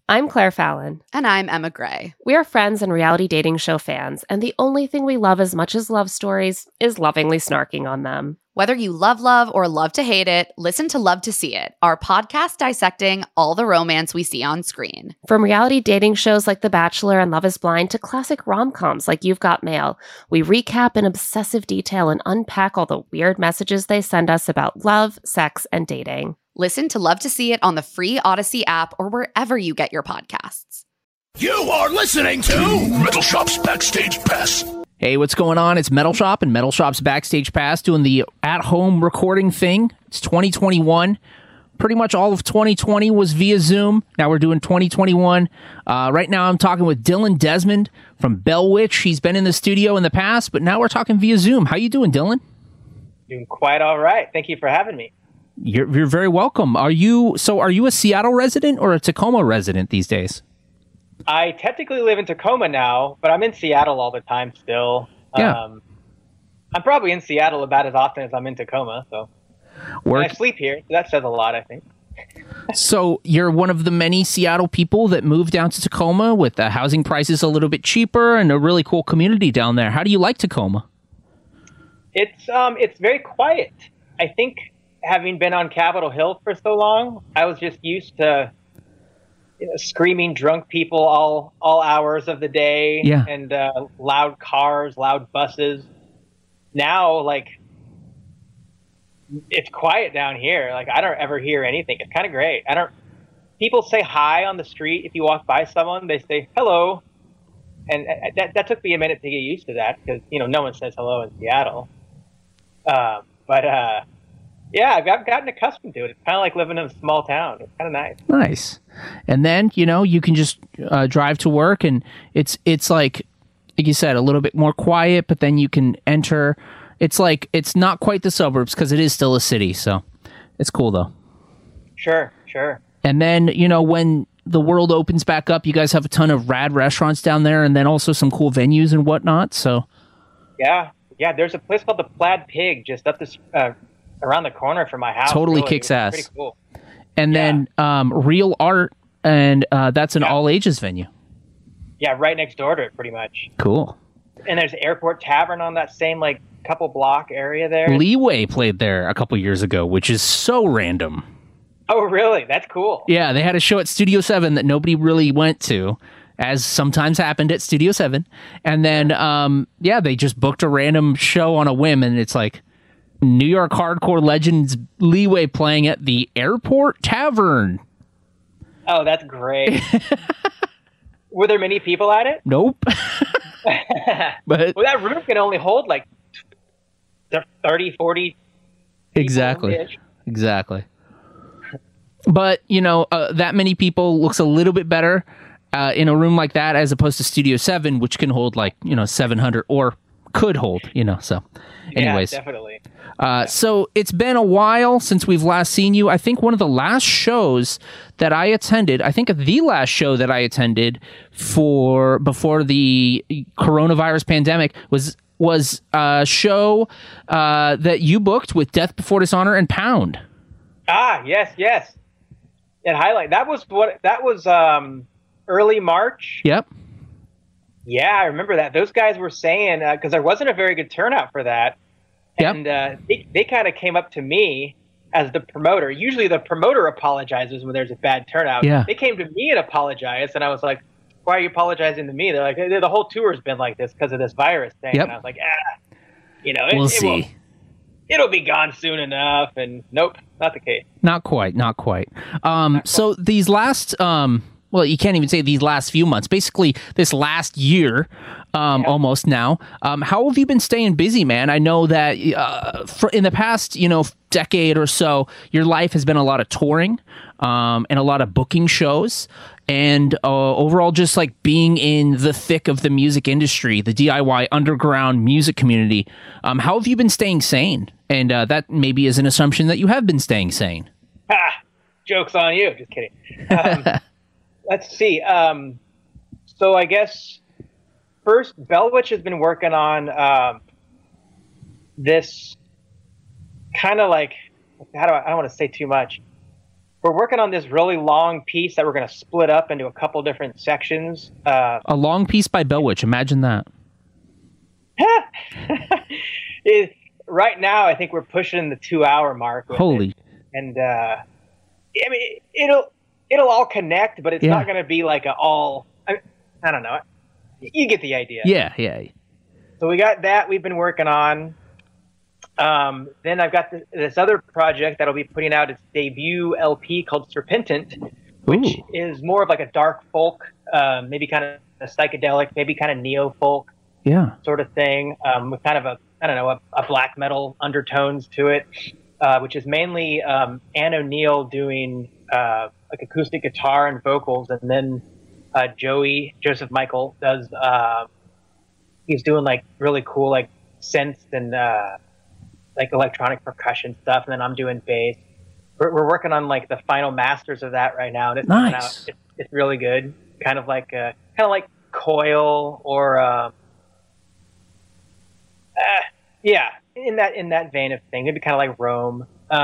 I'm Claire Fallon. And I'm Emma Gray. We are friends and reality dating show fans, and the only thing we love as much as love stories is lovingly snarking on them. Whether you love or love to hate it, listen to Love to See It, our podcast dissecting all the romance we see on screen. From reality dating shows like The Bachelor and Love is Blind to classic rom-coms like You've Got Mail, we recap in obsessive detail and unpack all the weird messages they send us about love, sex, and dating. Listen to Love to See It on the free Odyssey app or wherever you get your podcasts. You are listening to Metal Shop's Backstage Pass. Hey, what's going on? It's Metal Shop and Metal Shop's Backstage Pass doing the at-home recording thing. It's 2021. Pretty much all of 2020 was via Zoom. Now we're doing 2021. Right now I'm talking with Dylan Desmond from Bell Witch. He's been in the studio in the past, but now we're talking via Zoom. How you doing, Dylan? Doing quite all right. Thank you for having me. You're very welcome. Are you a Seattle resident or a Tacoma resident these days? I technically live in Tacoma now, but I'm in Seattle all the time still. Yeah. I'm probably in Seattle about as often as I'm in Tacoma. So and I sleep here. So that says a lot, I think. So you're one of the many Seattle people that moved down to Tacoma with the housing prices a little bit cheaper and a really cool community down there. How do you like Tacoma? It's very quiet. I think having been on Capitol Hill for so long, I was just used to screaming drunk people all hours of the day, yeah. And loud cars, loud buses. Now, it's quiet down here. I don't ever hear anything. It's kind of great. People say hi on the street. If you walk by someone, they say hello. And that took me a minute to get used to that because, no one says hello in Seattle. Yeah, I've gotten accustomed to it. It's kind of like living in a small town. It's kind of nice. Nice. And then, you can just drive to work, and it's like you said, a little bit more quiet, but then you can enter. It's not quite the suburbs because it is still a city, so it's cool, though. Sure. And then, when the world opens back up, you guys have a ton of rad restaurants down there, and then also some cool venues and whatnot, so. Yeah, there's a place called the Plaid Pig just up this... around the corner from my house. Totally really. Kicks ass. Pretty cool. And then Real Art, and that's an all-ages venue. Yeah, right next door to it, pretty much. Cool. And there's Airport Tavern on that same, couple block area there. Leeway played there a couple years ago, which is so random. Oh, really? That's cool. Yeah, they had a show at Studio 7 that nobody really went to, as sometimes happened at Studio 7. And then, they just booked a random show on a whim, and it's like, New York hardcore legends Leeway playing at the Airport Tavern. Oh, that's great. Were there many people at it? Nope. But well, that room can only hold 30, 40 Exactly. But, that many people looks a little bit better in a room like that as opposed to Studio 7, which can hold 700 or could hold, so anyways. Yeah, definitely. So it's been a while since we've last seen you. I think one of the last shows that I attended, the last show that I attended before the coronavirus pandemic was a show that you booked with Death Before Dishonor and Pound. Ah, yes. And Highlight. That was early March. Yep. Yeah, I remember that. Those guys were saying, because there wasn't a very good turnout for that. Yep. And they kind of came up to me as the promoter. Usually the promoter apologizes when there's a bad turnout. Yeah. They came to me and apologized, and I was like, why are you apologizing to me? They're like, the whole tour has been like this because of this virus thing. Yep. And I was like, we'll see. It'll be gone soon enough. And nope, not the case. Not quite. So these last... well, you can't even say these last few months. Basically, this last year, almost now. How have you been staying busy, man? I know that in the past, decade or so, your life has been a lot of touring and a lot of booking shows, and overall just being in the thick of the music industry, the DIY underground music community. How have you been staying sane? And that maybe is an assumption that you have been staying sane. Ha! Joke's on you. Just kidding. Let's see. So I guess first, Bell Witch has been working on this kind of I don't want to say too much. we're working on this really long piece that we're going to split up into a couple different sections. A long piece by Bellwitch. Imagine that. Right now, I think we're pushing the 2-hour mark. Holy. And I mean, it'll all connect, but it's not going to be like I don't know. You get the idea. Yeah. So we got that we've been working on. Then I've got this other project that'll be putting out its debut LP called Serpentant, which is more of like a dark folk, maybe kind of a psychedelic, maybe kind of neo folk sort of thing, with kind of a black metal undertones to it, which is mainly Ann O'Neill doing like acoustic guitar and vocals, and then Joseph Michael does he's doing like really cool like synths and like electronic percussion stuff, and then I'm doing bass. We're working on like the final masters of that right now, and it's coming out. It's really good, kind of like Coil or in that vein of thing, maybe kind of like Rome.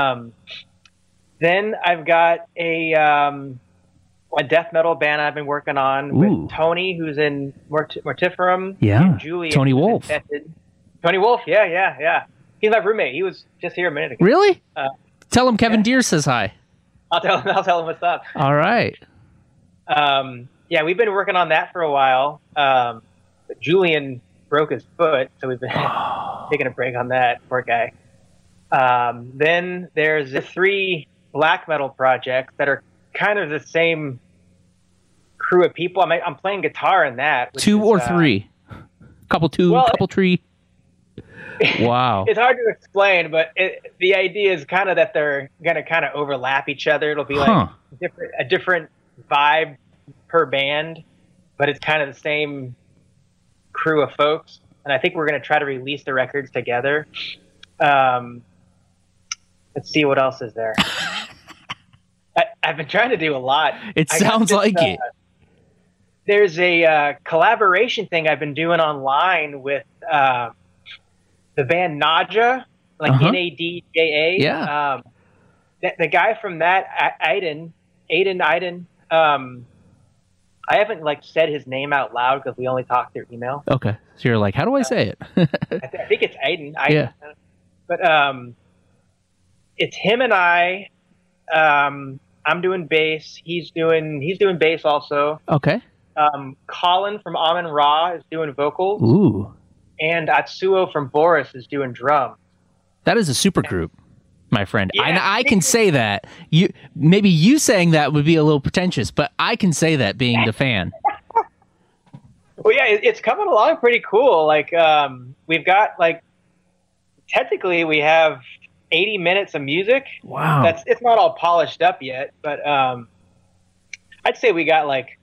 Then I've got a death metal band I've been working on with Tony, who's in Mortiferum. Yeah, and Julian, Tony Wolf. Tony Wolf, yeah. He's my roommate. He was just here a minute ago. Really? Tell him Kevin Deere says hi. I'll tell him what's up. All right. We've been working on that for a while. But Julian broke his foot, so we've been taking a break on that. Poor guy. Then there's the 3 black metal projects that are kind of the same crew of people. I'm playing guitar in that. 2 or 3? Couple 3. Wow. It's hard to explain, but the idea is kind of that they're going to kind of overlap each other. It'll be like a different vibe per band, but it's kind of the same crew of folks. And I think we're going to try to release the records together. Let's see what else is there. I've been trying to do a lot. It sounds like it. There's a collaboration thing I've been doing online with the band Nadja, like Nadja. Yeah. The guy from that, Aiden. I haven't like said his name out loud because we only talk through email. Okay, so you're like, how do I say it? I think it's Aiden. Yeah. But it's him and I. I'm doing bass. He's doing bass also. Okay. Colin from Amun Ra is doing vocals. Ooh. And Atsuo from Boris is doing drums. That is a super group, my friend. Yeah. I can say that. Maybe you saying that would be a little pretentious, but I can say that being the fan. Well, yeah, it's coming along pretty cool. Like, we've got like, technically we have 80 minutes of music. Wow. It's not all polished up yet, but I'd say we got like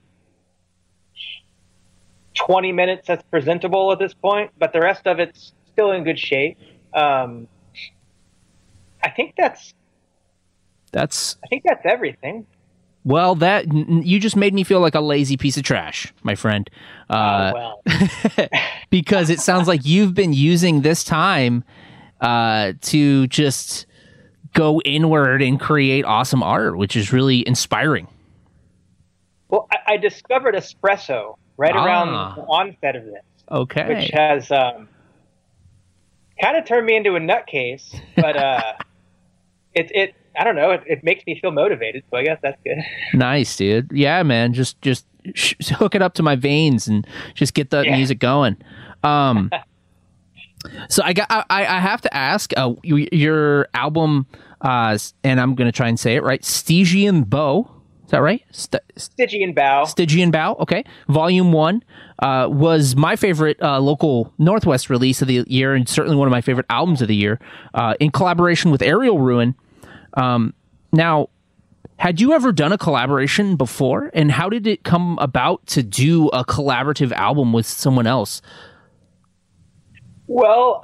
20 minutes that's presentable at this point, but the rest of it's still in good shape. I think that's everything. Well, you just made me feel like a lazy piece of trash, my friend. Because it sounds like you've been using this time to just go inward and create awesome art, which is really inspiring. Well, I discovered espresso right around the onset of this. Okay. Which has kind of turned me into a nutcase, but it I don't know, it makes me feel motivated, so I guess that's good. Nice, dude. Yeah, man, just hook it up to my veins and just get the music going. So I have to ask, your album, and I'm going to try and say it right, Stygian Bow. Is that right? Stygian Bow. Stygian Bow, okay. Volume 1 was my favorite local Northwest release of the year, and certainly one of my favorite albums of the year, in collaboration with Aerial Ruin. Now, had you ever done a collaboration before, and how did it come about to do a collaborative album with someone else? Well,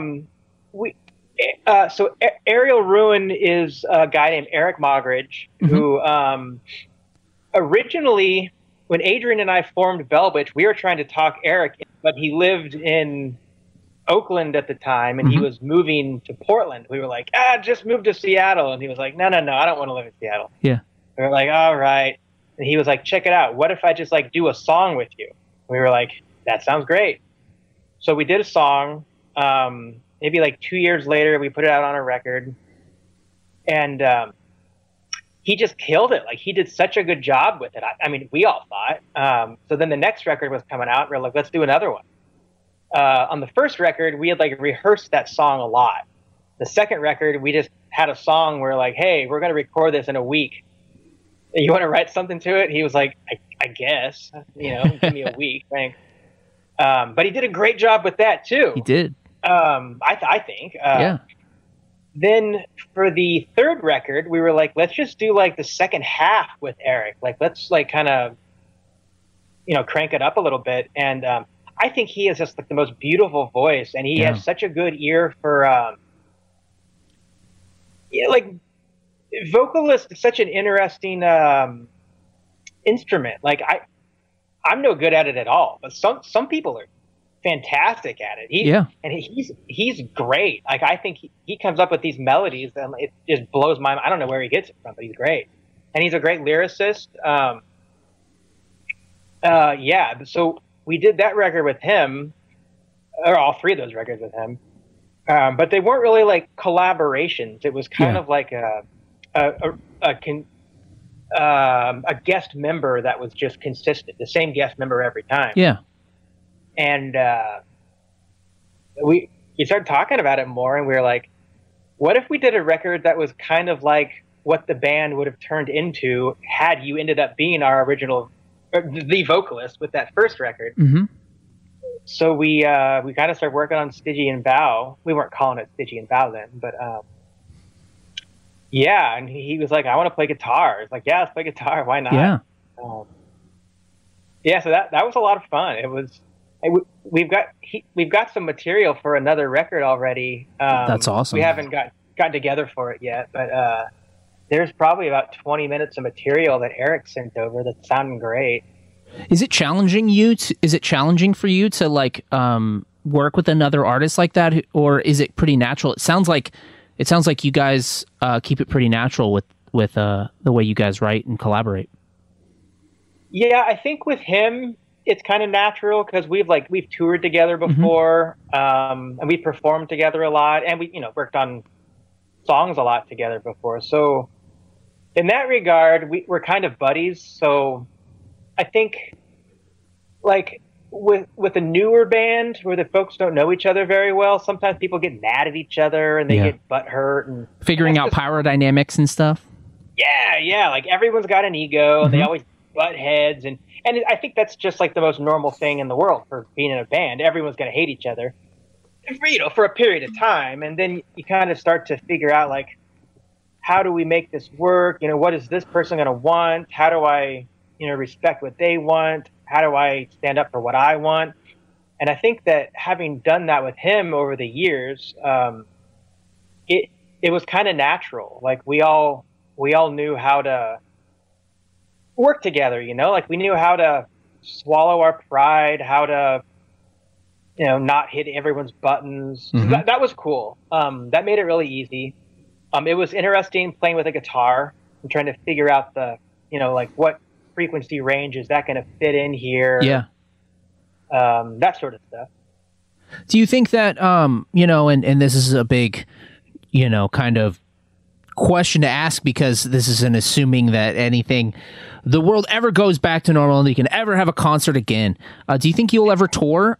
so Aerial Ruin is a guy named Eric Mogridge, who originally, when Adrian and I formed Bellwitch, we were trying to talk Eric, but he lived in Oakland at the time, and he was moving to Portland. We were like, just move to Seattle. And he was like, no, I don't want to live in Seattle. Yeah. We were like, all right. And he was like, check it out. What if I just like do a song with you? We were like, that sounds great. So we did a song. Maybe like 2 years later, we put it out on a record. And he just killed it. Like, he did such a good job with it. I mean, we all thought. So then the next record was coming out. We were like, let's do another one. On the first record, we had like rehearsed that song a lot. The second record, we just had a song where like, hey, we're going to record this in a week. You want to write something to it? He was like, I guess, give me a week. Thanks. But he did a great job with that too. He did. I think. Yeah. Then for the third record, we were like, let's just do like the second half with Eric. Like, let's like kind of, crank it up a little bit. And I think he has just like the most beautiful voice, and he has such a good ear for, like, vocalist is such an interesting instrument. Like, I'm no good at it at all, but some people are fantastic at it. And he's great. Like, I think he comes up with these melodies, and it just blows my mind. I don't know where he gets it from, but he's great, and he's a great lyricist. So we did that record with him, or all three of those records with him, but they weren't really like collaborations. It was kind of like a guest member that was just consistent, the same guest member every time. Yeah. And we started talking about it more, and we were like, what if we did a record that was kind of like what the band would have turned into had you ended up being our original, the vocalist with that first record. Mm-hmm. So we kind of started working on Stygian Bow. We weren't calling it Stygian Bow then, but and he was like, I want to play guitar. It's like, yeah, let's play guitar. Why not? Yeah. So that was a lot of fun. It was. We've got some material for another record already. That's awesome. We haven't gotten together for it yet, but there's probably about 20 minutes of material that Eric sent over that's sounding great. Is it challenging for you to like work with another artist like that, or is it pretty natural? It sounds like you guys keep it pretty natural with the way you guys write and collaborate. Yeah, I think with him it's kind of natural because we've toured together before, and we performed together a lot, and we worked on songs a lot together before. So in that regard, we're kind of buddies. So I think like with a newer band where the folks don't know each other very well, sometimes people get mad at each other and they get butthurt and figuring out power dynamics and stuff. Yeah. Like everyone's got an ego and they always butt heads. And I think that's just like the most normal thing in the world for being in a band. Everyone's going to hate each other, for a period of time. And then you kind of start to figure out like, how do we make this work? What is this person going to want? How do I, respect what they want? How do I stand up for what I want? And I think that having done that with him over the years, it was kind of natural. Like we all knew how to work together, like we knew how to swallow our pride, how to, not hit everyone's buttons. So that was cool. That made it really easy. It was interesting playing with a guitar and trying to figure out the, like what frequency range is that going to fit in here? Yeah. That sort of stuff. Do you think that, and this is a big, kind of question to ask because this isn't assuming that the world ever goes back to normal and you can ever have a concert again. Do you think you'll ever tour?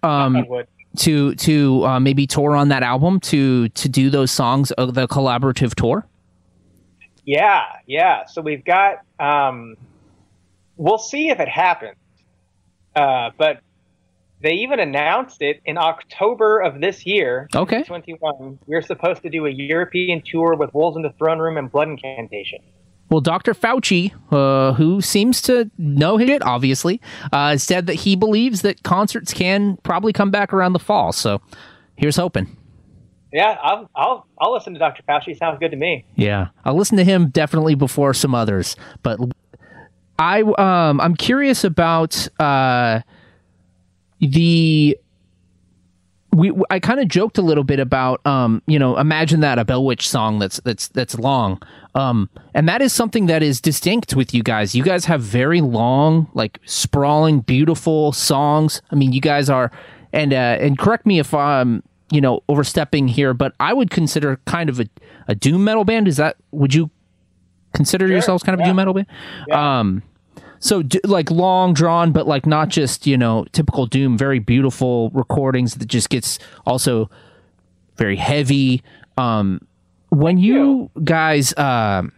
To maybe tour on that album to do those songs of the collaborative tour? Yeah. So we've got, we'll see if it happens. But they even announced it in October of this year, 2021. We're supposed to do a European tour with Wolves in the Throne Room and Blood Incantation. Well, Dr. Fauci, who seems to know his shit, obviously, said that he believes that concerts can probably come back around the fall. So here's hoping. Yeah, I'll listen to Dr. Fauci. Sounds good to me. Yeah, I'll listen to him definitely before some others. But I'm curious about the I kind of joked a little bit about imagine that a Bell Witch song that's long, and that is something that is distinct with you guys. You guys have very long, like sprawling, beautiful songs. I mean, you guys are, and correct me if I'm overstepping here, but I would consider kind of a doom metal band. Would you consider yourselves kind of a doom metal band? Yeah. So like long drawn, but like not just, typical doom, very beautiful recordings that just gets also very heavy. When you guys, when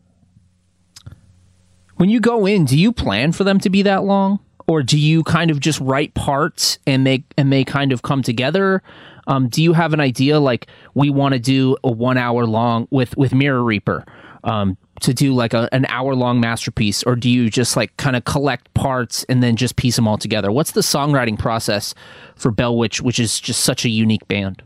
you go in, do you plan for them to be that long, or do you kind of just write parts and they kind of come together? Do you have an idea, like we want to do a 1 hour long with Mirror Reaper, to do like an hour-long masterpiece, or do you just like kind of collect parts and then just piece them all together? What's the songwriting process for Bell Witch, which is just such a unique band?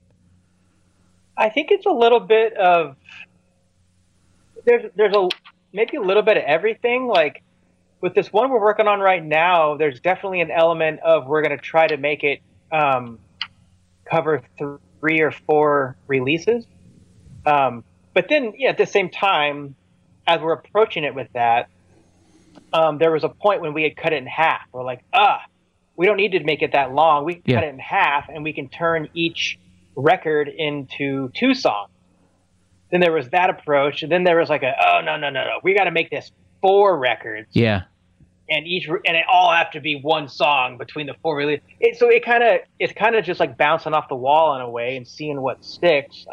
I think it's a little bit of there's maybe a little bit of everything. Like with this one we're working on right now, there's definitely an element of we're going to try to make it cover 3 or 4 releases. But then, at the same time, as we're approaching it with that, there was a point when we had cut it in half. We're like, we don't need to make it that long. We can cut it in half, and we can turn each record into 2 songs. Then there was that approach, and then there was like no. We got to make this 4 records. Yeah. And it all have to be 1 song between the 4 releases. So it's kind of just like bouncing off the wall in a way and seeing what sticks.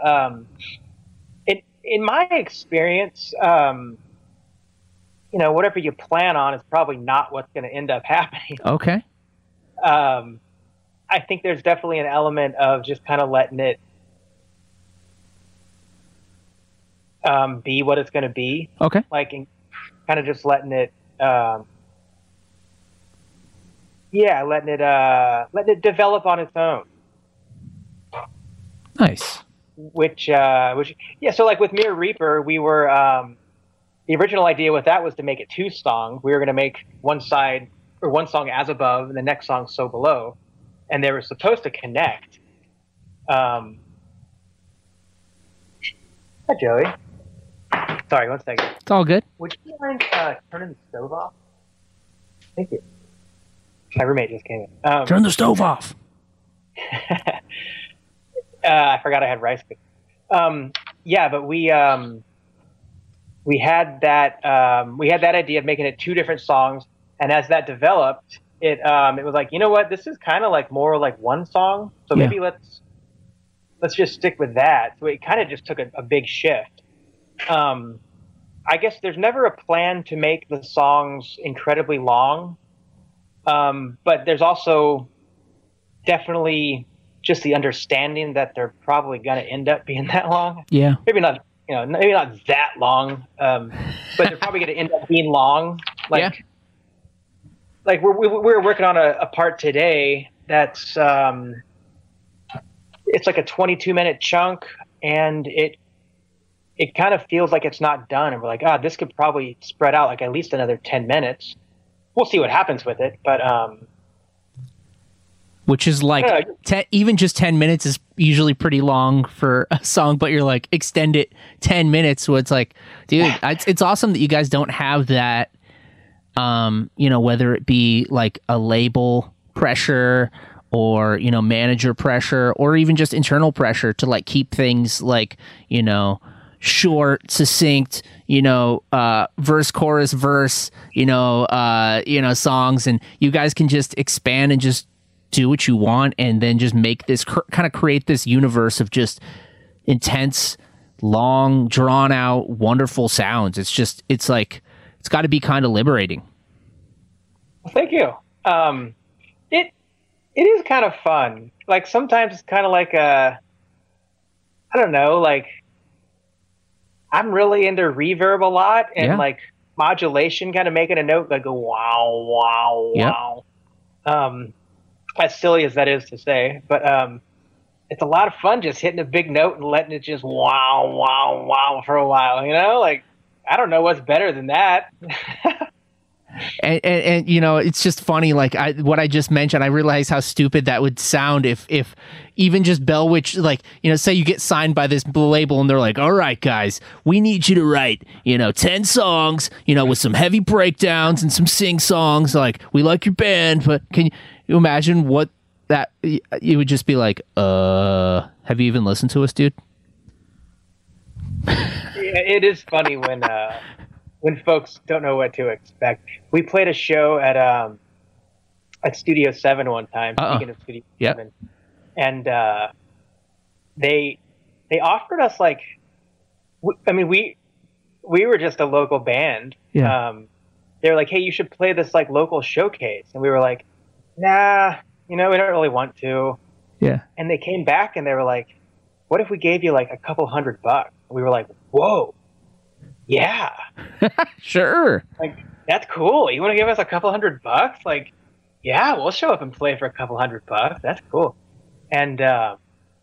In my experience, whatever you plan on is probably not what's going to end up happening. Okay. I think there's definitely an element of just kind of letting it be what it's going to be. Okay. Like, kind of just letting it, letting it develop on its own. Nice. So like with Mirror Reaper, we were, the original idea with that was to make it 2 songs. We were going to make one song As Above and the next song So Below, and they were supposed to connect. Hi, Joey. Sorry, 1 second. It's all good. Would you mind turning the stove off? Thank you. My roommate just came in. Turn the stove off. I forgot I had rice cookies. But we had that idea of making it 2 different songs, and as that developed, it was like, this is kind of like more like 1 song, so maybe let's just stick with that. So it kind of just took a big shift. I guess there's never a plan to make the songs incredibly long, but there's also definitely just the understanding that they're probably going to end up being that long. Yeah. Maybe not that long, but they're probably going to end up being long. Like we're working on a part today that's it's like a 22-minute chunk, and it kind of feels like it's not done, and we're like, this could probably spread out like at least another 10 minutes. We'll see what happens with it, but which is like even just 10 minutes is usually pretty long for a song, but you're like, extend it 10 minutes. So it's like, dude, it's awesome that you guys don't have that, whether it be like a label pressure or, manager pressure, or even just internal pressure to like keep things like, short, succinct, verse, chorus, verse, songs, and you guys can just expand and just do what you want, and then just make this kind of create this universe of just intense, long, drawn out, wonderful sounds. It's like, it's got to be kind of liberating. Well, thank you. It is kind of fun. Like sometimes it's kind of like I don't know, like I'm really into reverb a lot, and like modulation, kind of making a note like go wow, wow, wow. As silly as that is to say, but it's a lot of fun just hitting a big note and letting it just wow, wow, wow for a while, like I don't know what's better than that. and you know, it's just funny. Like what I just mentioned, I realize how stupid that would sound if even just Bell Witch, like, you know, say you get signed by this label and they're like, all right, guys, we need you to write, you know, 10 songs, you know, with some heavy breakdowns and some sing songs. Like, we like your band, but can you imagine what that, you would just be like, have you even listened to us, dude? Yeah, it is funny when folks don't know what to expect. We played a show at Studio 7 one time, speaking of Studio 7. And they offered us, like, we were just a local band. Yeah. They were like, hey, you should play this, like, local showcase. And we were like, nah, you know, we don't really want to. Yeah. And they came back and they were like, what if we gave you like a couple $100? We were like, whoa, yeah. Sure. Like, that's cool. You want to give us a couple $100? Like, yeah, we'll show up and play for a couple $100. That's cool. And I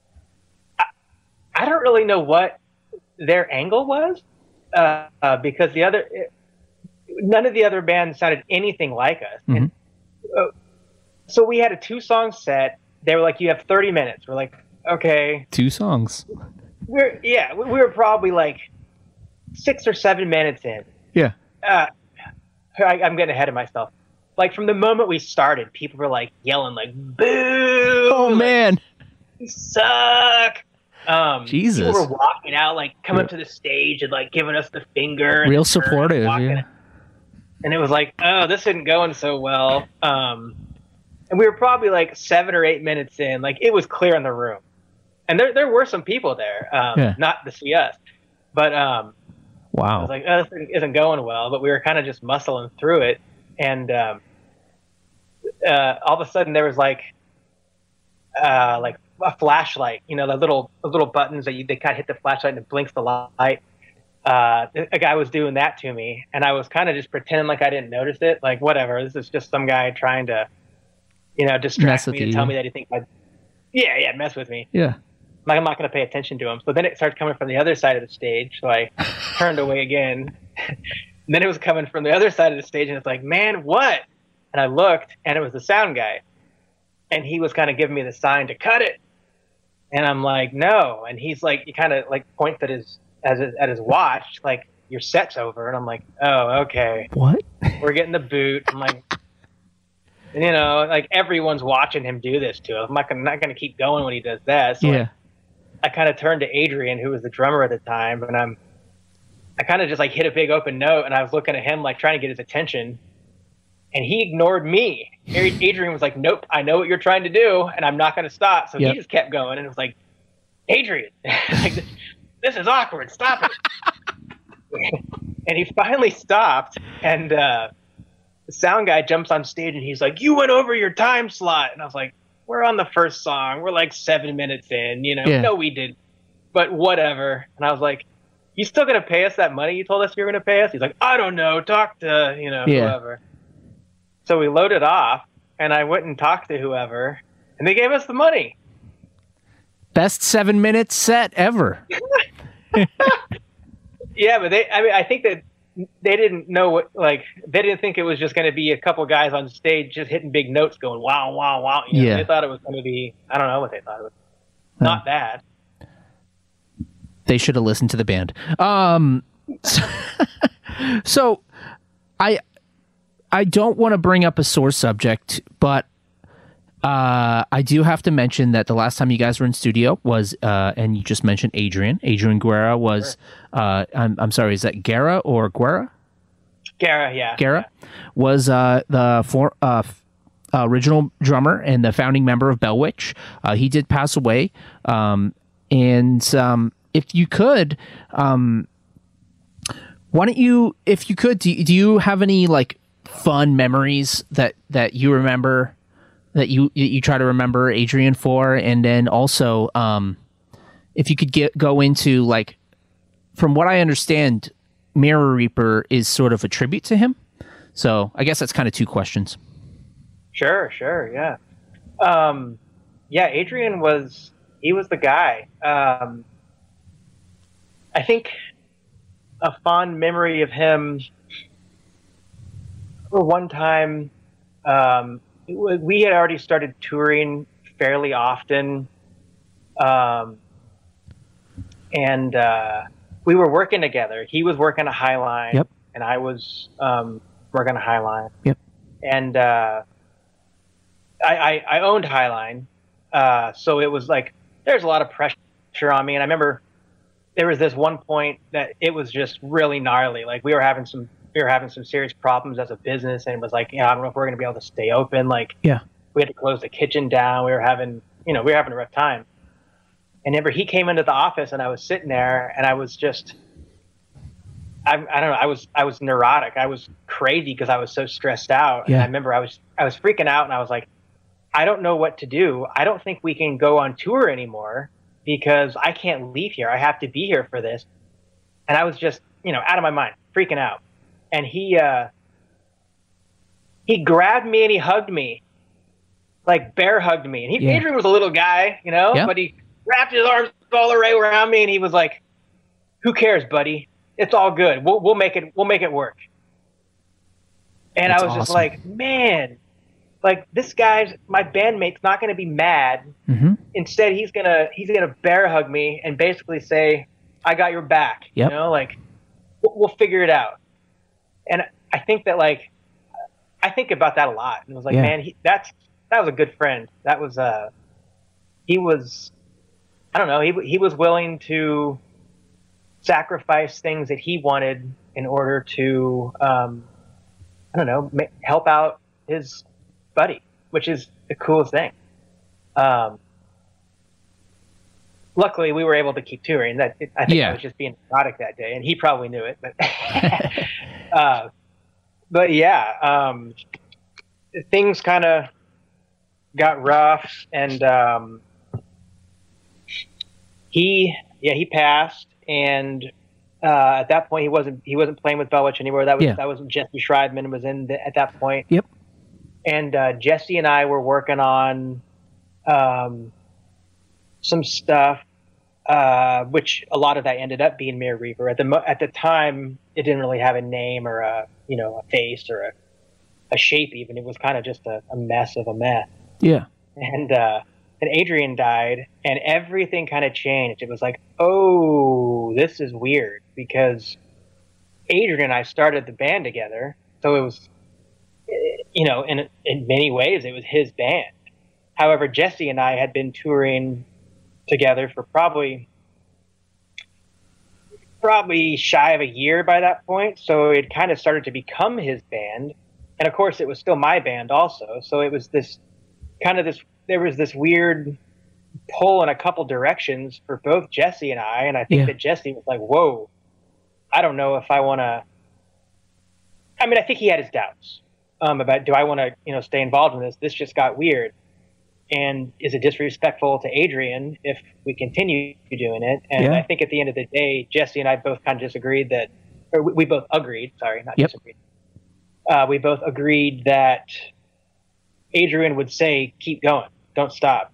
don't really know what their angle was, because none of the other bands sounded anything like us. Mm-hmm. And, so we had a 2-song set. They were like, you have 30 minutes. We're like, okay. 2 songs. We were probably like 6 or 7 minutes in. Yeah. I'm getting ahead of myself. Like, from the moment we started, people were like yelling like, boo! Oh, like, man. You suck! Jesus. People were walking out, like, coming up to the stage and, like, giving us the finger. Real supportive, yeah. And it was like, oh, this isn't going so well. And we were probably, like, 7 or 8 minutes in. Like, it was clear in the room. And there were some people there, not to see us. But wow. I was like, oh, this isn't going well. But we were kind of just muscling through it. And all of a sudden, there was, like a flashlight, you know, the little buttons that they kind of hit the flashlight and it blinks the light. A guy was doing that to me, and I was kind of just pretending like I didn't notice it. Like, whatever, this is just some guy trying to, you know, distract me and tell me that he thinks mess with me. Yeah. Like, I'm not going to pay attention to him. So then it started coming from the other side of the stage. So I turned away again. And then it was coming from the other side of the stage, and it's like, man, what? And I looked, and it was the sound guy. And he was kind of giving me the sign to cut it. And I'm like, no. And he's like, he kind of like points at his watch, like, your set's over. And I'm like, oh, okay. What? We're getting the boot. I'm like, and, you know, like, everyone's watching him do this to him. I'm not going to keep going when he does that. So yeah. I kind of turned to Adrian, who was the drummer at the time, and I kind of just, like, hit a big open note, and I was looking at him, like, trying to get his attention, and he ignored me. Adrian was like, nope, I know what you're trying to do, and I'm not going to stop. So he just kept going, and it was like, Adrian, like, this is awkward, stop it. And he finally stopped, and the sound guy jumps on stage, and he's like, you went over your time slot. And I was like, we're on the first song. We're like 7 minutes in, you know. Yeah. No, we didn't. But whatever. And I was like, you still going to pay us that money you told us you were going to pay us? He's like, I don't know. Talk to, you know, whoever. So we loaded off, and I went and talked to whoever, and they gave us the money. Best 7 minute set ever. Yeah, but I think that they didn't know what, like, they didn't think it was just going to be a couple guys on stage just hitting big notes going, wow, wow, wow. You know, they thought it was going to be, I don't know what they thought it was. Not bad. They should have listened to the band. So I don't want to bring up a sore subject, but I do have to mention that the last time you guys were in studio was, and you just mentioned Adrian Guerra was, I'm sorry, is that Guerra or Guerra? Guerra, yeah. Guerra was the original drummer and the founding member of Bell Witch. He did pass away. And if you could, why don't you, if you could, do you have any, like, fun memories that you remember, that you try to remember Adrian for? And then also, if you could go into, like, from what I understand, Mirror Reaper is sort of a tribute to him. So I guess that's kind of 2 questions. Sure, yeah. Yeah, Adrian was the guy. I think a fond memory of him, For one time, we had already started touring fairly often, and we were working together. He was working a Highline, Yep. and I was working a Highline. Yep. And I owned Highline, so it was like there's a lot of pressure on me. And I remember there was this one point that it was just really gnarly. Like we were having some serious problems as a business, and it was like, I don't know if we're going to be able to stay open. Like, Yeah. we had to close the kitchen down. We were having a rough time. And remember, he came into the office, and I was sitting there, and I was just, I don't know, I was neurotic. I was crazy because I was so stressed out. Yeah. And I remember I was freaking out, and I was like, I don't know what to do. I don't think we can go on tour anymore because I can't leave here. I have to be here for this. And I was just, out of my mind, freaking out. And he grabbed me and he hugged me, like bear hugged me. And Adrian was a little guy, but he wrapped his arms all the way around me, and he was like, "Who cares, buddy? It's all good. We'll make it work." And That's I was just awesome. like, man, like this my bandmate's not going to be mad. Mm-hmm. Instead, he's gonna bear hug me and basically say, "I got your back." Yep. Like we'll figure it out. And I think that I think about that a lot. And it was like, man, that was a good friend. That was he was, I don't know, he was willing to sacrifice things that he wanted in order to help out his buddy, which is the coolest thing. Luckily, we were able to keep touring. I think I was just being neurotic that day, and he probably knew it. But yeah, things kind of got rough, and he passed, and at that point he wasn't playing with Bell Witch anymore. That was Jesse Schreidman was at that point. Yep. And Jesse and I were working on some stuff, which a lot of that ended up being Mirror Reaper. At the time, it didn't really have a name or a face or a shape even. It was kind of just a mess of a mess. Yeah. And Adrian died, and everything kind of changed. It was like, oh, this is weird, because Adrian and I started the band together, so it was, in many ways, it was his band. However, Jesse and I had been touring together for probably shy of a year by that point, so it kind of started to become his band. And of course, it was still my band also, so it was there was this weird pull in a couple directions for both Jesse and I think that Jesse was like, whoa, I don't know if I want to. I mean, I think he had his doubts about, do I want to stay involved in this? This just got weird. And is it disrespectful to Adrian if we continue doing it? And I think at the end of the day, Jesse and I both kind of disagreed that, or we both agreed, sorry, not disagreed. We both agreed that Adrian would say, keep going, don't stop.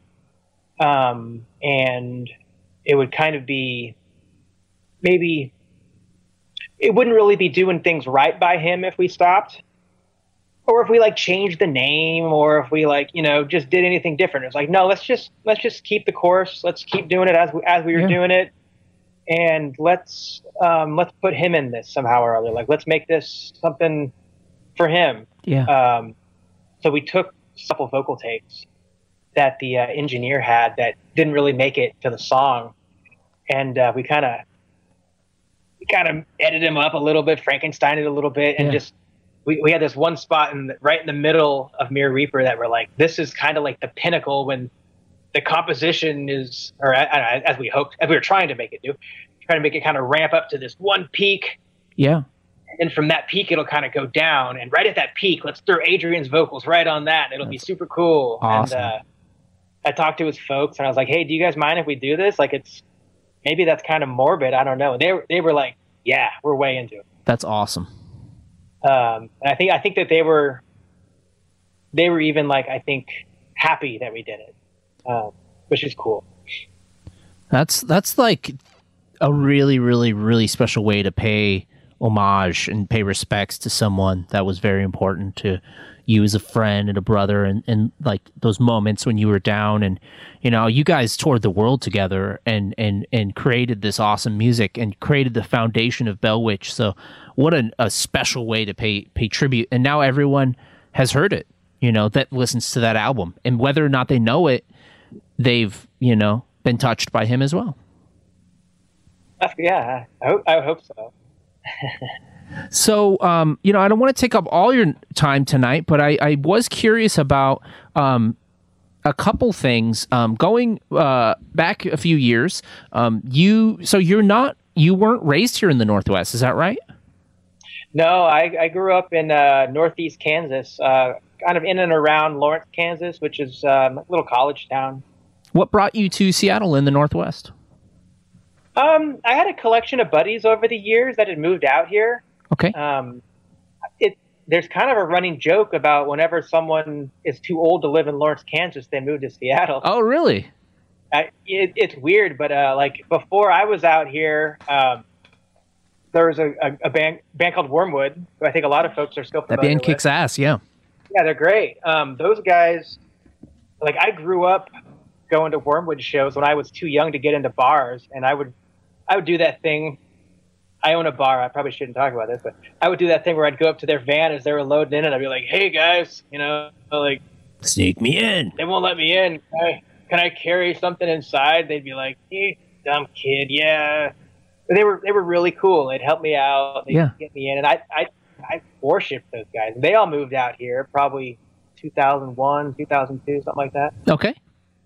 And it would kind of be, maybe it wouldn't really be doing things right by him if we stopped. Or if we changed the name, or if we just did anything different. It's like, no, let's just keep the course. Let's keep doing it as we were doing it, and let's put him in this somehow or other. Let's make this something for him. Yeah. So we took a couple vocal takes that the engineer had that didn't really make it to the song, and we kind of edited him up a little bit, Frankenstein it a little bit, and just. We had this one spot right in the middle of Mirror Reaper that we're like, this is kind of like the pinnacle when the composition is, or as we hoped, as we were trying to make it do, trying to make it kind of ramp up to this one peak. Yeah. And from that peak, it'll kind of go down. And right at that peak, let's throw Adrian's vocals right on that. And it'll be super cool. Awesome. And I talked to his folks, and I was like, hey, do you guys mind if we do this? Maybe that's kind of morbid. I don't know. They were like, yeah, we're way into it. That's awesome. And I think that they were even happy that we did it, which is cool. That's like a really, really, really special way to pay homage and pay respects to someone that was very important to you as a friend and a brother, and like those moments when you were down, and you guys toured the world together and created this awesome music and created the foundation of Bell Witch. So what a special way to pay tribute. And now everyone has heard it, that listens to that album, and whether or not they know it, they've been touched by him as well. Yeah, I hope so. So, I don't want to take up all your time tonight, but I was curious about a couple things. Going back a few years, you weren't raised here in the Northwest, is that right? No, I grew up in Northeast Kansas, kind of in and around Lawrence, Kansas, which is a little college town. What brought you to Seattle in the Northwest? I had a collection of buddies over the years that had moved out here. Okay. There's kind of a running joke about whenever someone is too old to live in Lawrence, Kansas, they move to Seattle. Oh, really? It's weird, but like before I was out here, there was a band called Wormwood, who I think a lot of folks are still familiar with. That band kicks ass, yeah. Yeah, they're great. Those guys, like I grew up going to Wormwood shows when I was too young to get into bars, and I would do that thing. I own a bar. I probably shouldn't talk about this, but I would do that thing where I'd go up to their van as they were loading in, and I'd be like, "Hey guys, like sneak me in. They won't let me in. Can I carry something inside?" They'd be like, "You dumb kid, yeah." But they were really cool. They'd help me out. They'd get me in, and I worshipped those guys. They all moved out here probably 2001, 2002, something like that. Okay.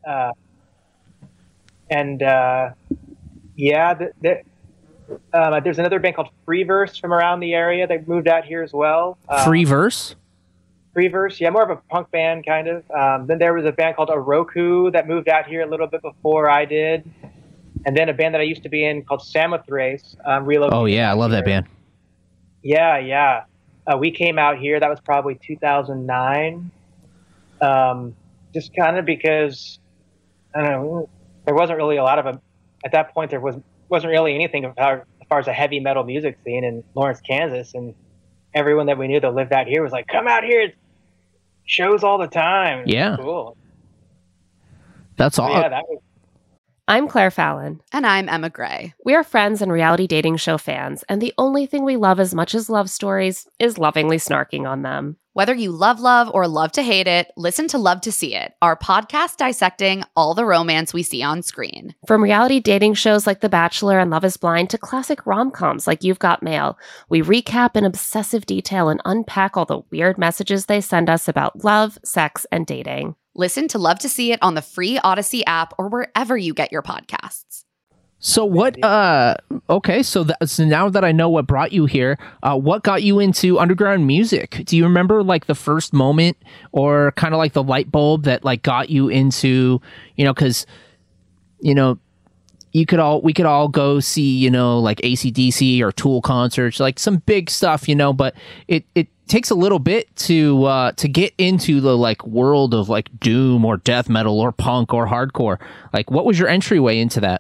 There's another band called Freeverse from around the area. They moved out here as well. Freeverse? Freeverse, yeah, more of a punk band, kind of. Then there was a band called Oroku that moved out here a little bit before I did. And then a band that I used to be in called Samothrace relocated. Oh, yeah, I love that band. Yeah. We came out here, that was probably 2009. Just kind of because, I don't know, there wasn't really a lot of them. At that point, there wasn't really anything as far as a heavy metal music scene in Lawrence, Kansas. And everyone that we knew that lived out here was like, come out here. It's shows all the time. Yeah. Cool. That's all. Yeah, that was. I'm Claire Fallon. And I'm Emma Gray. We are friends and reality dating show fans, and the only thing we love as much as love stories is lovingly snarking on them. Whether you love or love to hate it, listen to Love to See It, our podcast dissecting all the romance we see on screen. From reality dating shows like The Bachelor and Love is Blind to classic rom-coms like You've Got Mail, we recap in obsessive detail and unpack all the weird messages they send us about love, sex, and dating. Listen to Love to See It on the free Odyssey app or wherever you get your podcasts. So what, okay, so now that I know what brought you here, what got you into underground music? Do you remember like the first moment or kind of like the light bulb that like got you into, cause, we could all go see, like AC/DC or Tool concerts, like some big stuff, but it takes a little bit to get into the like world of like doom or death metal or punk or hardcore. Like what was your entryway into that?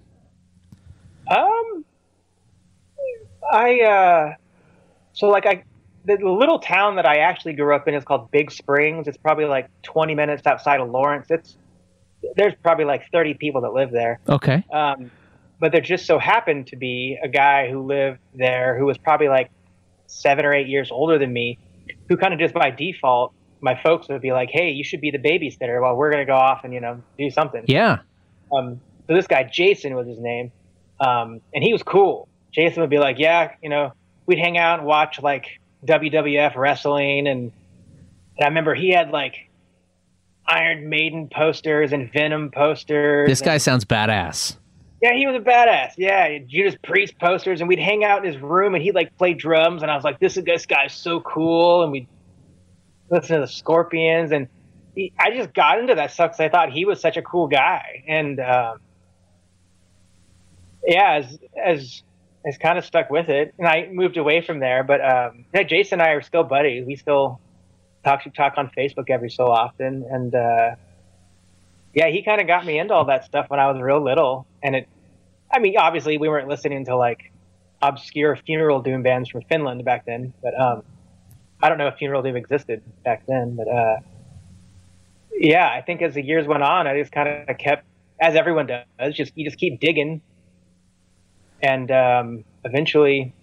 The little town that I actually grew up in is called Big Springs. It's probably like 20 minutes outside of Lawrence. There's probably like 30 people that live there. Okay. But there just so happened to be a guy who lived there who was probably like 7 or 8 years older than me, who kind of just by default, my folks would be like, "Hey, you should be the babysitter while we're going to go off and, do something." Yeah. So this guy, Jason was his name. And he was cool. Jason would be like, yeah, we'd hang out and watch like WWF wrestling. And I remember he had like Iron Maiden posters and Venom posters. This guy sounds badass. Yeah, he was a badass. Yeah, Judas Priest posters. And we'd hang out in his room and he'd like play drums. And I was like, this guy's so cool. And we'd listen to the Scorpions. And I just got into that stuff because I thought he was such a cool guy. And, as kind of stuck with it, and I moved away from there. But Jason and I are still buddies. We still talk on Facebook every so often, and he kind of got me into all that stuff when I was real little. And obviously we weren't listening to like obscure funeral doom bands from Finland back then. But I don't know if funeral doom existed back then. But yeah, I think as the years went on, I just kind of kept, as everyone does, you just keep digging, and eventually,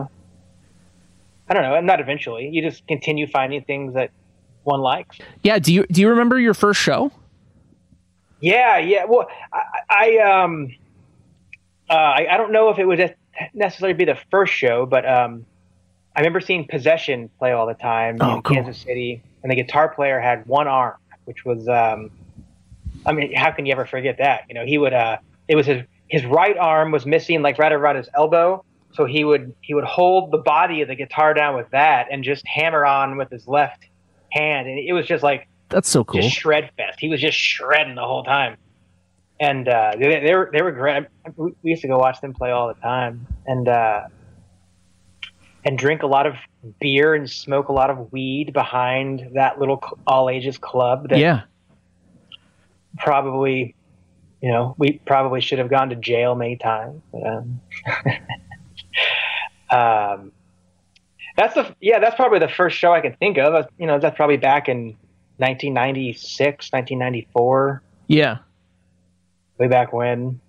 I don't know, not eventually, you just continue finding things that one likes. Yeah. Do you remember your first show? Yeah. Well, I don't know if it would necessarily be the first show, but I remember seeing Possession play all the time in Kansas City, and the guitar player had one arm, which was, I mean, how can you ever forget that? He would, it was his right arm was missing, like right around his elbow. So he would hold the body of the guitar down with that and just hammer on with his left hand. And it was just like, that's so cool. Just shred fest. He was just shredding the whole time. And they were great. We used to go watch them play all the time, and drink a lot of beer and smoke a lot of weed behind that little all ages club. That probably, we probably should have gone to jail many times. But, that's probably the first show I can think of. That's probably back in 1996, 1994. Yeah. Way back when.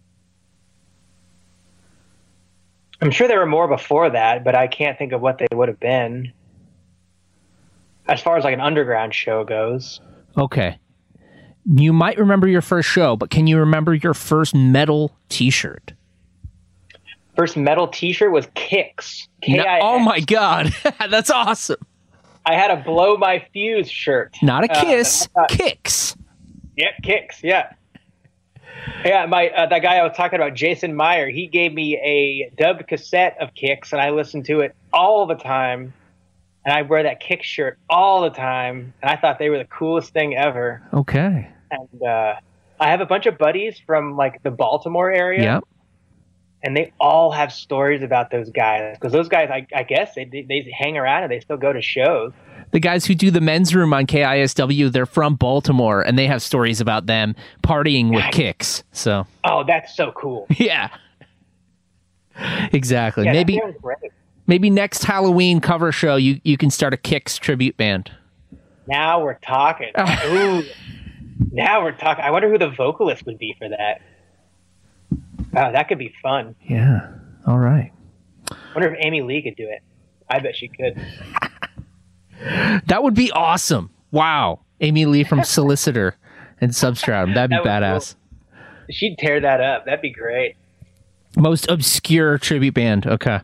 I'm sure there were more before that, but I can't think of what they would have been. As far as like an underground show goes. Okay. You might remember your first show, but can you remember your first metal t-shirt? First metal t-shirt was Kix. K-I-X. Oh my God. That's awesome. I had a Blow My Fuse shirt. Not a Kiss, Kix. Yeah, Kix, yeah. Yeah, that guy I was talking about, Jason Meyer, he gave me a dubbed cassette of Kix, and I listened to it all the time. And I wear that Kix shirt all the time, and I thought they were the coolest thing ever. Okay. And I have a bunch of buddies from like the Baltimore area. Yep. And they all have stories about those guys, because those guys, I guess, they hang around and they still go to shows. The guys who do the men's room on KISW, they're from Baltimore, and they have stories about them partying with Kix. So. Oh, that's so cool. Yeah. Exactly. Yeah, maybe next Halloween cover show, you can start a Kix tribute band. Now we're talking. Ooh. Now we're talking. I wonder who the vocalist would be for that. Oh, that could be fun. Yeah. All right. I wonder if Amy Lee could do it. I bet she could. That would be awesome. Wow. Amy Lee from Solicitor and Substratum. That'd be badass. Cool. She'd tear that up. That'd be great. Most obscure tribute band. Okay.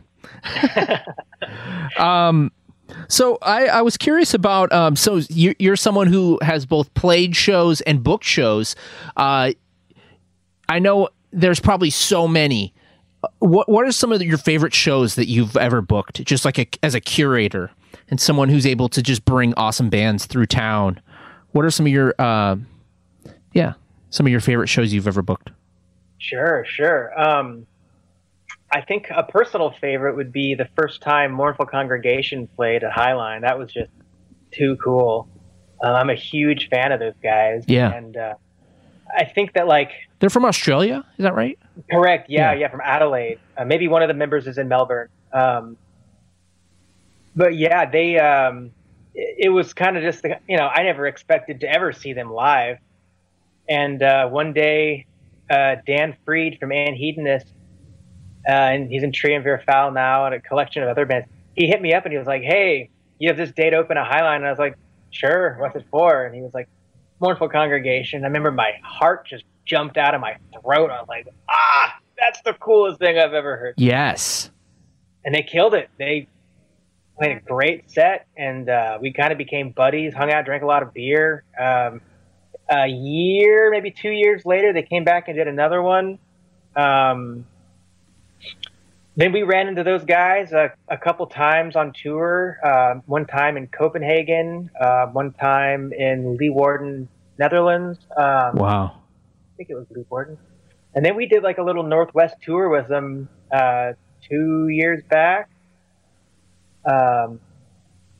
So I was curious about, so you're someone who has both played shows and booked shows. I know there's probably so many. What are some of your favorite shows that you've ever booked? Just like as a curator and someone who's able to just bring awesome bands through town. What are some of your, some of your favorite shows you've ever booked? Sure. I think a personal favorite would be the first time Mournful Congregation played at Highline. That was just too cool. I'm a huge fan of those guys. Yeah. And I think that they're from Australia, is that right? Correct. Yeah, from Adelaide. Maybe one of the members is in Melbourne. But yeah, they. It was kind of just I never expected to ever see them live, and one day, Dan Freed from Anhedonist, and he's in Triumvir Foul now and a collection of other bands. He hit me up and he was like, "Hey, you have this date open at Highline?" And I was like, "Sure. What's it for?" And he was like, "Mournful Congregation." I remember my heart just jumped out of my throat. I was like, that's the coolest thing I've ever heard. Yes. And they killed it. They played a great set, and we kind of became buddies, hung out, drank a lot of beer. A year, maybe 2 years later, they came back and did another one. Then we ran into those guys a couple times on tour. One time in Copenhagen, one time in Leeuwarden, Netherlands. Wow. I think it was Leeuwarden. And then we did a little Northwest tour with them 2 years back. That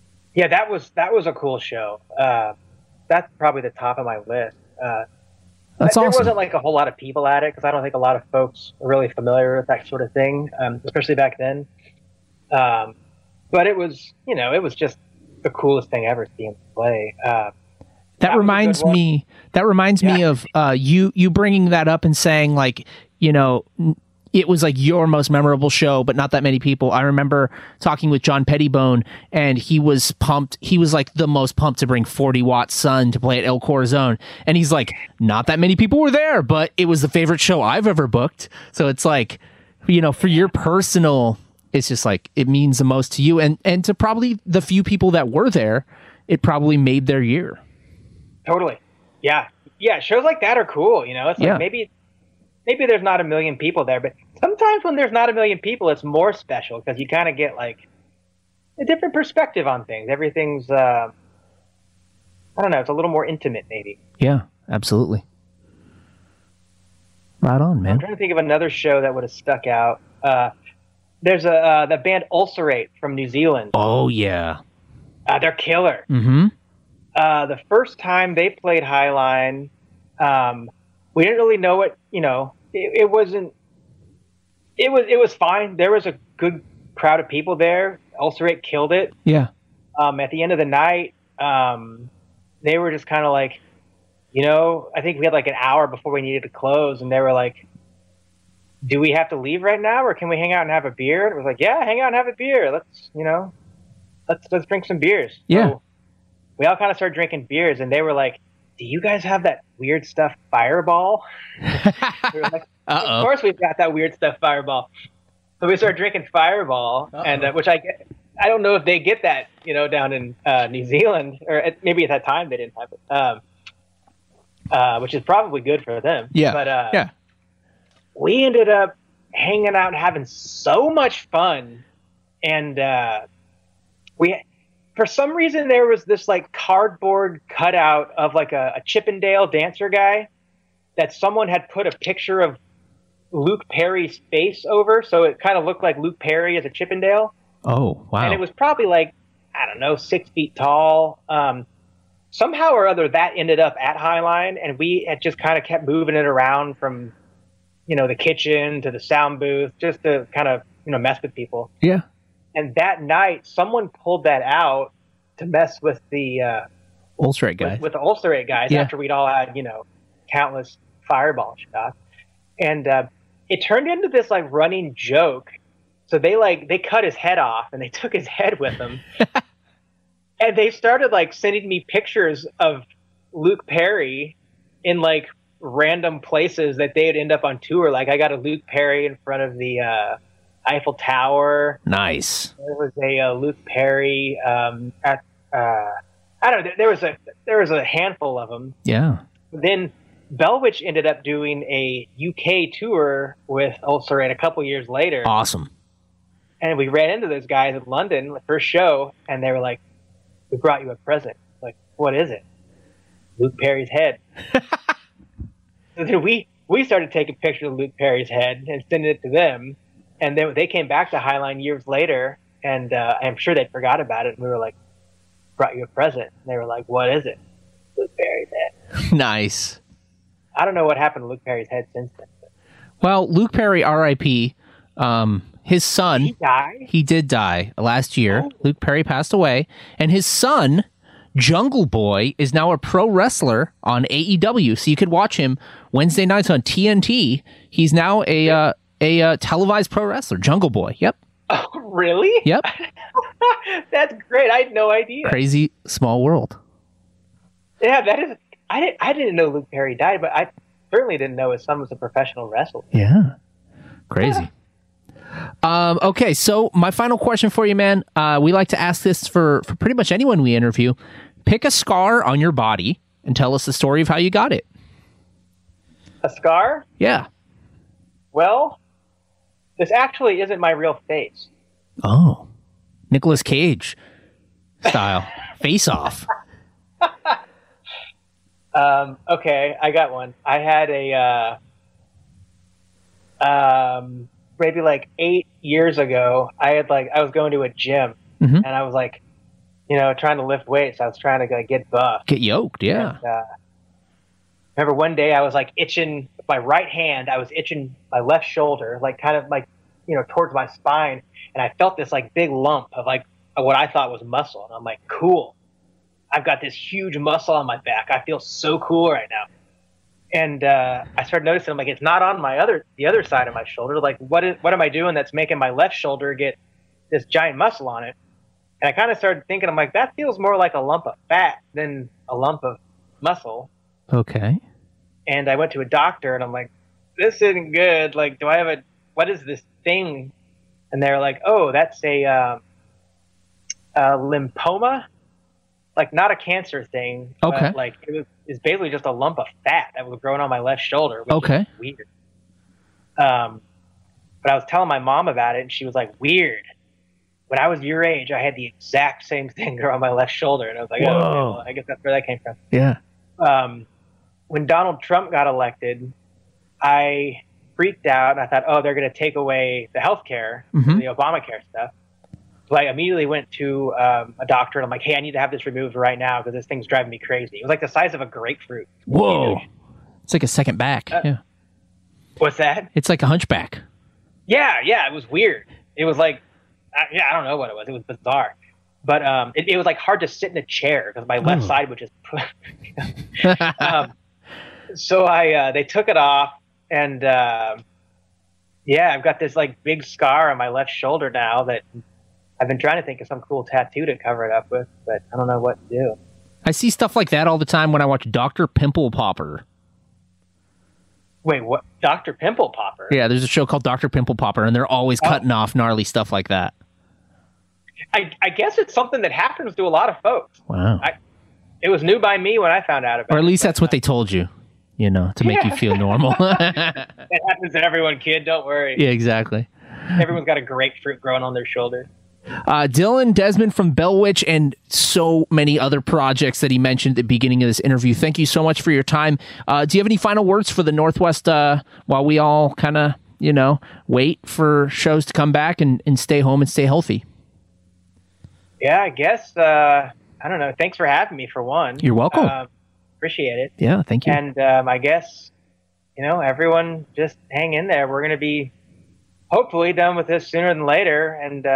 was a cool show. That's probably the top of my list. That's There awesome. wasn't like a whole lot of people at it because I don't think a lot of folks are really familiar with that sort of thing, especially back then. But it was, it was just the coolest thing ever seeing them play. That was a reminds good one. me. That reminds me of you bringing that up and saying like, it was like your most memorable show, but not that many people. I remember talking with John Pettibone, and he was pumped. He was like the most pumped to bring 40 Watt Sun to play at El Corazon, and he's like, not that many people were there, but it was the favorite show I've ever booked. So it's like, for your personal, it's just like it means the most to you, and to probably the few people that were there, it probably made their year. Totally. Yeah. Yeah. Shows like that are cool. It's like maybe there's not a million people there, but sometimes when there's not a million people, it's more special because you kind of get like a different perspective on things. Everything's, I don't know, it's a little more intimate maybe. Yeah, absolutely. Right on, I'm man. trying to think of another show that would have stuck out. There's the band Ulcerate from New Zealand. Oh, yeah. They're killer. Mm-hmm. The first time they played Highline, we didn't really know it. It wasn't. It was fine. There was a good crowd of people there. Ulcerate killed it. Yeah. At the end of the night, they were just kind of like, I think we had like an hour before we needed to close, and they were like, "Do we have to leave right now, or can we hang out and have a beer?" And it was like, "Yeah, hang out and have a beer. Let's drink some beers." Yeah. So we all kind of started drinking beers, and they were like, "Do you guys have that weird stuff, Fireball?" We were like, Uh-oh. "Of course we've got that weird stuff, Fireball." So we started drinking Fireball, and which I don't know if they get that, down in New Zealand, or maybe at that time they didn't have it, which is probably good for them. Yeah. But yeah. we ended up hanging out and having so much fun, and for some reason there was this like cardboard cutout of like a Chippendale dancer guy that someone had put a picture of Luke Perry's face over, so it kind of looked like Luke Perry as a Chippendale. Oh, wow. And it was probably like, I don't know, 6 feet tall. Somehow or other that ended up at Highline, and we had just kind of kept moving it around from, the kitchen to the sound booth just to kind of, mess with people. Yeah. And that night, someone pulled that out to mess with the Ulcerate guy. with the Ulcerate guys Yeah. after we'd all had, countless Fireball shots. And it turned into this like running joke. So they cut his head off and they took his head with them. And they started like sending me pictures of Luke Perry in like random places that they'd end up on tour. Like I got a Luke Perry in front of the Eiffel Tower. Nice. There was a Luke Perry at I don't know. There was a handful of them. Yeah. Then Bellwitch ended up doing a UK tour with Ulcerate a couple years later, Awesome. and we ran into those guys in London the first show, and they were like, "We brought you a present." Like, what is it? Luke Perry's head. So then we started taking pictures of Luke Perry's head and sending it to them. And then they came back to Highline years later, and I'm sure they forgot about it. And we were like, "Brought you a present." And they were like, "What is it?" Luke Perry's head. Nice. I don't know what happened to Luke Perry's head since then. Well, Luke Perry, R.I.P. His son, Did he die? he did die last year. Luke Perry passed away, and his son, Jungle Boy, is now a pro wrestler on AEW. So you could watch him Wednesday nights on TNT. He's now a televised pro wrestler, Jungle Boy. Yep. Oh, really? Yep. That's great. I had no idea. Crazy small world. Yeah, that is. I didn't know Luke Perry died, but I certainly didn't know his son was a professional wrestler. Yeah. Crazy. Okay, so my final question for you, man. We like to ask this for pretty much anyone we interview. Pick a scar on your body and tell us the story of how you got it. A scar? Yeah. Well, this actually isn't my real face. Oh. Nicolas Cage style. Face off. Okay, I got one. I had maybe like 8 years ago, I was going to a gym, Mhm. and I was like, trying to lift weights. I was trying to get buff. Get yoked, yeah. And, remember one day I was like itching with my right hand. I was itching my left shoulder, like kind of like, towards my spine. And I felt this like big lump of like what I thought was muscle. And I'm like, cool. I've got this huge muscle on my back. I feel so cool right now. And I started noticing, I'm like, it's not on the other side of my shoulder. Like, what am I doing that's making my left shoulder get this giant muscle on it? And I kind of started thinking, I'm like, that feels more like a lump of fat than a lump of muscle. Okay. And I went to a doctor, and I'm like, this isn't good. Like, what is this thing? And they're like, oh, that's a lymphoma. Like, not a cancer thing. Okay. But, like, it's basically just a lump of fat that was growing on my left shoulder, which Okay. is weird. But I was telling my mom about it, and she was like, weird. When I was your age, I had the exact same thing grow on my left shoulder. And I was like, oh, okay, well, I guess that's where that came from. Yeah. When Donald Trump got elected, I freaked out, and I thought, oh, they're going to take away the health care, Mhm. the Obamacare stuff. So I immediately went to a doctor, and I'm like, hey, I need to have this removed right now because this thing's driving me crazy. It was like the size of a grapefruit. Whoa. It's like a second back. Yeah. What's that? It's like a hunchback. Yeah, it was weird. It was like, I don't know what it was. It was bizarre. But it was like hard to sit in a chair because my left side would just so they took it off, and I've got this like big scar on my left shoulder now that I've been trying to think of some cool tattoo to cover it up with, but I don't know what to do. I see stuff like that all the time when I watch Dr. Pimple Popper. Wait, what? Dr. Pimple Popper? Yeah, there's a show called Dr. Pimple Popper, and they're always cutting off gnarly stuff like that. I guess it's something that happens to a lot of folks. Wow. It was new by me when I found out about it. Or at least that's what they told you, to make you feel normal. It happens to everyone, kid. Don't worry. Yeah, exactly. Everyone's got a grapefruit growing on their shoulder. Dylan Desmond from Bell Witch and so many other projects that he mentioned at the beginning of this interview. Thank you so much for your time. Do you have any final words for the Northwest while we all kind of, wait for shows to come back and stay home and stay healthy? Yeah, I guess, I don't know. Thanks for having me, for one. You're welcome. Appreciate it. Yeah, thank you. And I guess, everyone just hang in there. We're going to be hopefully done with this sooner than later. And,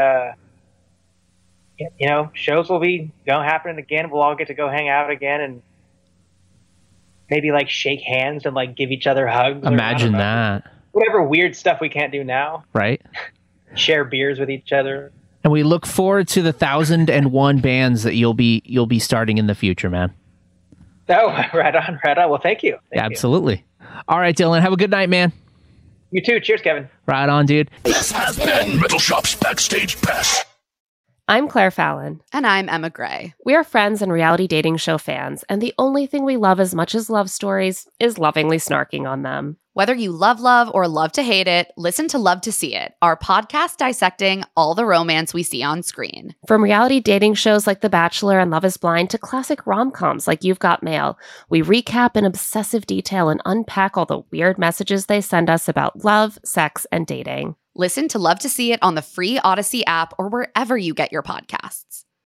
shows will be happening again. We'll all get to go hang out again and maybe like shake hands and like give each other hugs. Imagine that. Whatever weird stuff we can't do now. Right. Share beers with each other. And we look forward to the 1,001 bands that you'll be starting in the future, man. Oh, right on. Well, thank you. Thank you. Absolutely. All right, Dylan. Have a good night, man. You too. Cheers, Kevin. Right on, dude. This has been Metal Shop's Backstage Pass. I'm Claire Fallon. And I'm Emma Gray. We are friends and reality dating show fans, and the only thing we love as much as love stories is lovingly snarking on them. Whether you love or love to hate it, listen to Love to See It, our podcast dissecting all the romance we see on screen. From reality dating shows like The Bachelor and Love is Blind to classic rom-coms like You've Got Mail, we recap in obsessive detail and unpack all the weird messages they send us about love, sex, and dating. Listen to Love to See It on the free Odyssey app or wherever you get your podcasts.